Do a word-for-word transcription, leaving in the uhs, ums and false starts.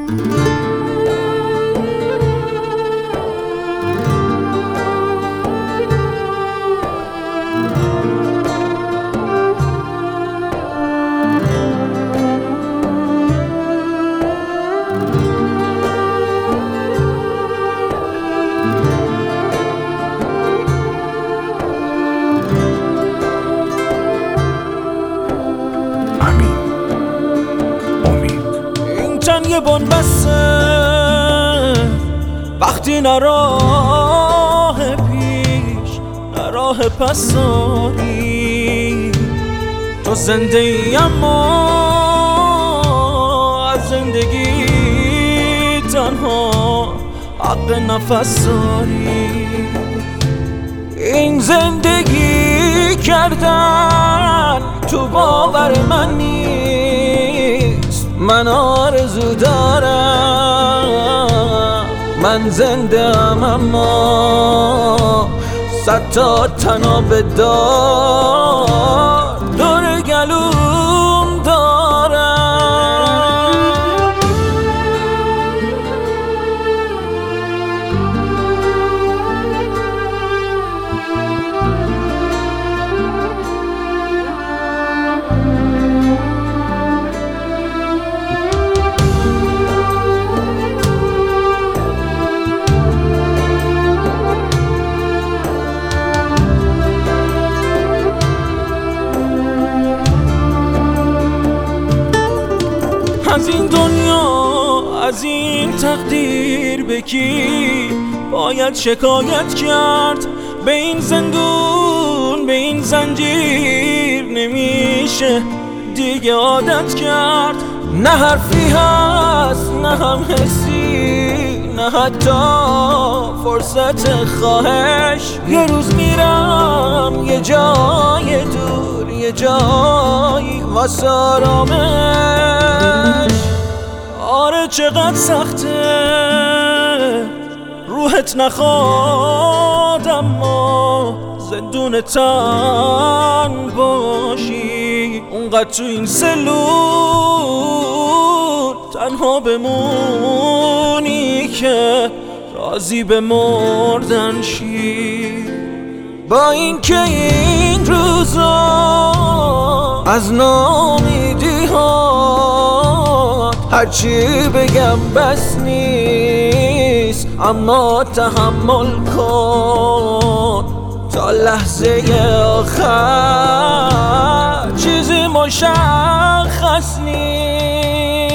یه بنبسته وقتی نه راه پیش نه راه پس داری. تو زنده ای اما از زندگی تنها حق نفس داری. این زندگی کردن تو باور من نیست. من آرزو دارم، من زنده ام اما صد تا تناب دار دور گلوم دارم. از این دنیا از این تقدیر به کی باید شکایت کرد؟ به این زندون به این زنجیر نمیشه دیگه عادت کرد. نه حرفی هست نه هم حسی نه حتی فرصت خواهش. یه روز میرم یه جای دور یه جایی واسه آرامش. آره چقدر سخته روحت نخواد اما زندون تن باشی. اونقدر تو این سلول تنها بمونی که راضی به مردن شی. با این که این روزا از نامیدی ها هرچی بگم بس نیست، اما تحمل کن تا لحظه آخر چیزی مشخص نیست.